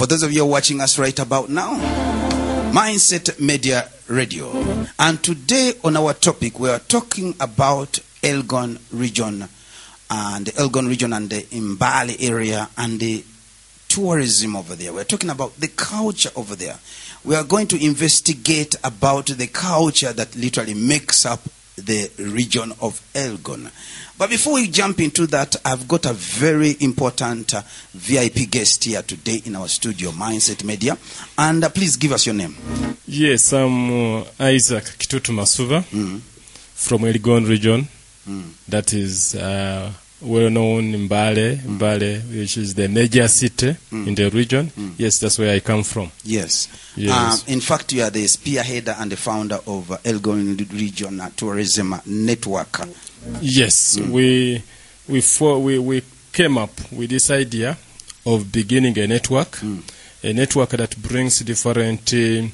For those of you watching us right about now, Mindset Media Radio. And today on our topic, we are talking about Elgon region and the Mbale area and the tourism over there. We're talking about the culture over there. We are going to investigate about the culture that literally makes up the region of Elgon. But before we jump into that, I've got a very important VIP guest here today in our studio, Mindset Media. And please give us your name. Yes, I'm Isaac Kitutu Masuva from Elgon region. That is well known in Mbale, which is the major city in the region. Yes, that's where I come from. Yes. Yes. In fact, you are the spearheader and the founder of Elgon Region Tourism Network. Yes, we came up with this idea of beginning a network that brings different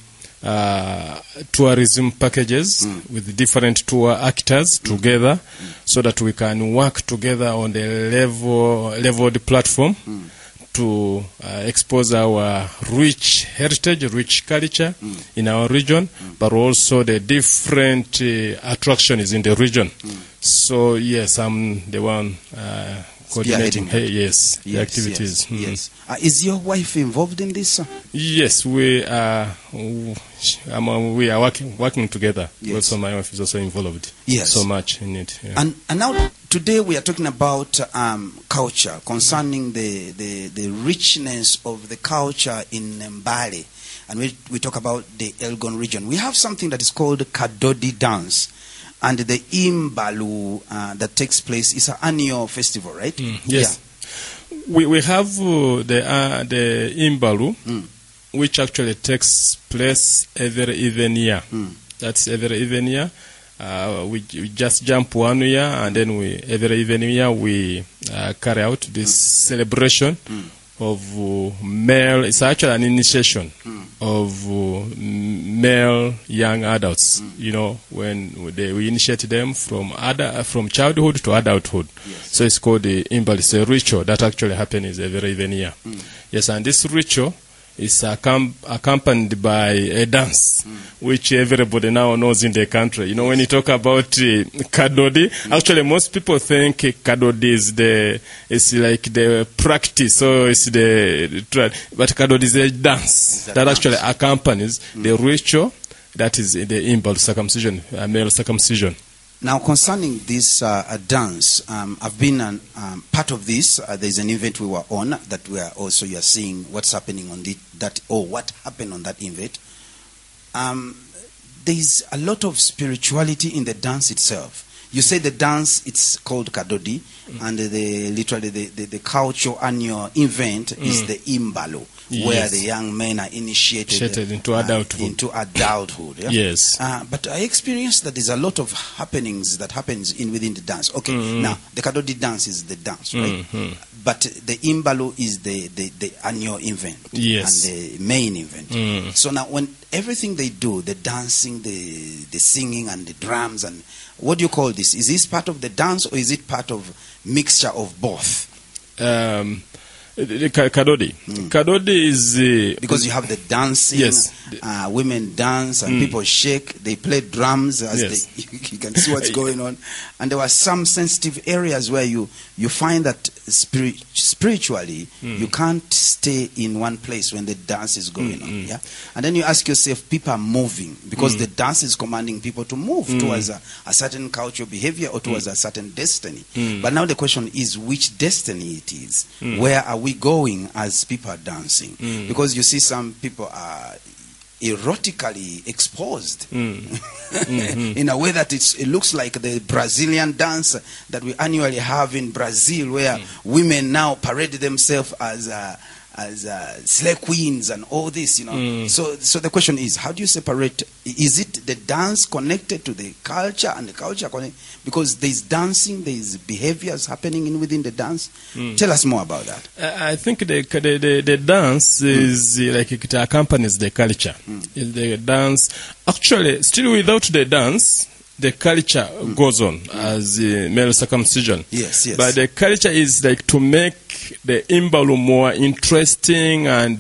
tourism packages with different tour actors together, so that we can work together on the leveled platform to expose our rich heritage, rich culture in our region, but also the different attractions in the region. So yes, I'm the one coordinating the activities. Yes. Is your wife involved in this? Yes, we are working together. Yes. Also, my wife is also involved. Yes. So much in it. Yeah. And now today we are talking about culture, concerning the richness of the culture in Mbale, and we talk about the Elgon region. We have something that is called Kadodi dance. And the Imbalu that takes place is an annual festival, right? Yes. Yeah. We have the Imbalu, which actually takes place every even year. That's every even year. We just jump 1 year, and then every even year we carry out this celebration of male. It's actually an initiation of male young adults. You know, when we initiate them from childhood to adulthood. Yes. So it's called the Imbal. It's a ritual that actually happens every even year. Yes, and this ritual is accompanied by a dance, which everybody now knows in the country. You know, when you talk about Kadodi, actually most people think Kadodi is like the practice, so it's but Kadodi is a dance that actually accompanies the ritual that is the Imbal circumcision, male circumcision. Now, concerning this dance, I've been part of this. There's an event we were on that you are seeing what's happening on what happened on that event. There's a lot of spirituality in the dance itself. You say the dance, it's called Kadodi, and the cultural annual event is the Imbalo, where the young men are initiated into adulthood. Yeah? Yes. But I experienced that there's a lot of happenings that happens within the dance. Okay, now the Kadodi dance is the dance, right? But the Imbalo is the annual event, yes, and the main event. So now when everything they do, the dancing, the singing, and the drums, and what do you call this? Is this part of the dance, or is it part of mixture of both? Kadodi. Kadodi is because you have the dancing. Yes. Women dance and people shake. They play drums as you can see what's going on. And there were some sensitive areas where you find that spiritually you can't stay in one place when the dance is going on. Yeah. And then you ask yourself, people are moving because the dance is commanding people to move towards a certain cultural behavior or towards a certain destiny. But now the question is, which destiny it is? Where are we going as people are dancing? Because you see some people are erotically exposed in a way that it looks like the Brazilian dance that we annually have in Brazil, where women now parade themselves as slay queens and all this, you know. So the question is, how do you separate? Is it the dance connected to the culture and the culture connected? Because there's dancing, there's behaviors happening within the dance. Tell us more about that. I think the dance is like it accompanies the culture. The dance, actually, still without the dance, the culture goes on as male circumcision. Yes. But the culture is like to make the Imbalu more interesting and,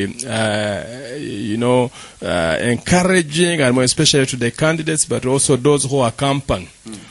encouraging, and more especially to the candidates, but also those who accompany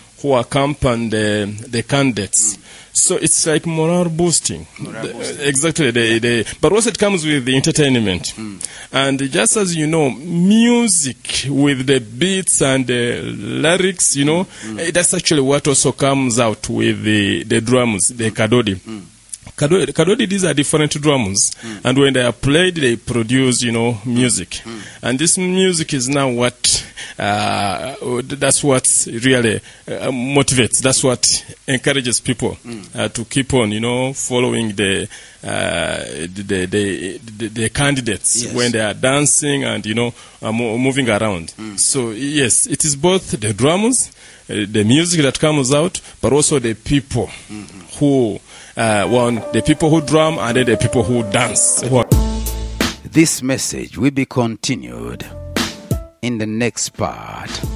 the candidates. So it's like morale boosting. Exactly. But also it comes with the entertainment. And just as you know, music with the beats and the lyrics, that's actually what also comes out with the drums, the kadodi. Kadodi, these are different drums, and when they are played, they produce, music. And this music is now what, that's what really motivates, that's what encourages people to keep on, following the candidates when they are dancing and, moving around. So, yes, it is both the drums, the music that comes out, but also the people who... the people who drum and then the people who dance. This message will be continued in the next part.